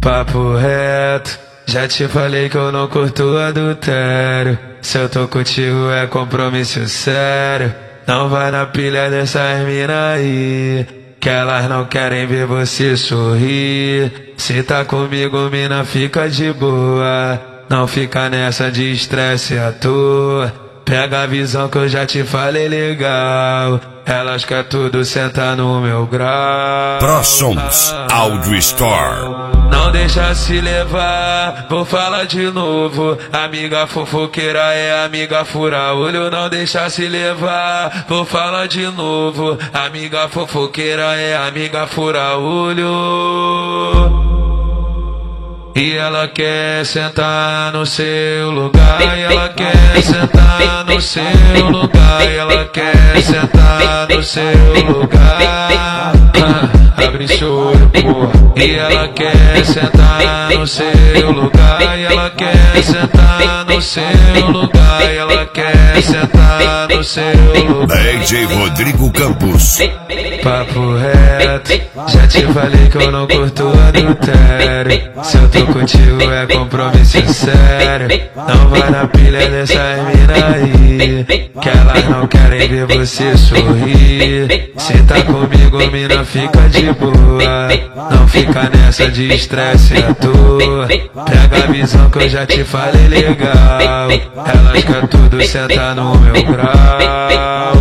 Papo reto, já te falei que eu não curto adultério. Se eu tô contigo é compromisso sério. Não vai na pilha dessas mina aí, que elas não querem ver você sorrir. Se tá comigo, mina, fica de boa. Não fica nessa de estresse à toa. Pega a visão que eu já te falei legal. Elas querem tudo sentar no meu grau. ProSons Audio Store. Não deixa se levar, vou falar de novo. Amiga fofoqueira é amiga fura olho. Não deixa se levar, vou falar de novo. Amiga fofoqueira é amiga fura olho. E ela quer sentar no seu lugar, e ela quer sentar no seu lugar, e ela quer sentar no seu lugar. Abre seu olho, porra. E ela quer sentar no seu lugar, e ela quer sentar no seu lugar, e ela quer sentar no seu lugar. DJ Rodrigo Campos. Papo reto, já te falei que eu não curto adultério. Se eu tô contigo é compromisso sério. Não vai na pilha dessas mina aí, que elas não querem ver você sorrir. Se tá comigo, mina, fica de boa. Não fica nessa de estresse à toa. Pega a visão que eu já te falei legal. Elas querem tudo sentar no meu grau.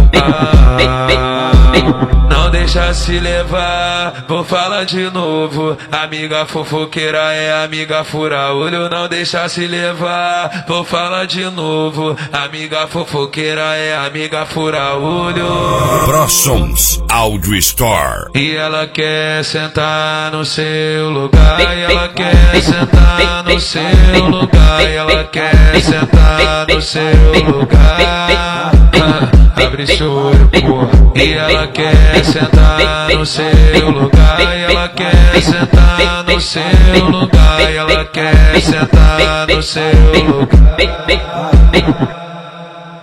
Não deixa se levar, vou falar de novo. Amiga fofoqueira é amiga fura olho. Não deixa se levar, vou falar de novo. Amiga fofoqueira é amiga fura olho. ProSons Audio Store. E ela quer sentar no seu lugar, e ela quer sentar no seu lugar, e ela quer sentar no seu lugar. Abre seu olho, porra. E ela quer sentar no seu lugar, e ela quer sentar no seu lugar, e ela quer sentar no seu lugar.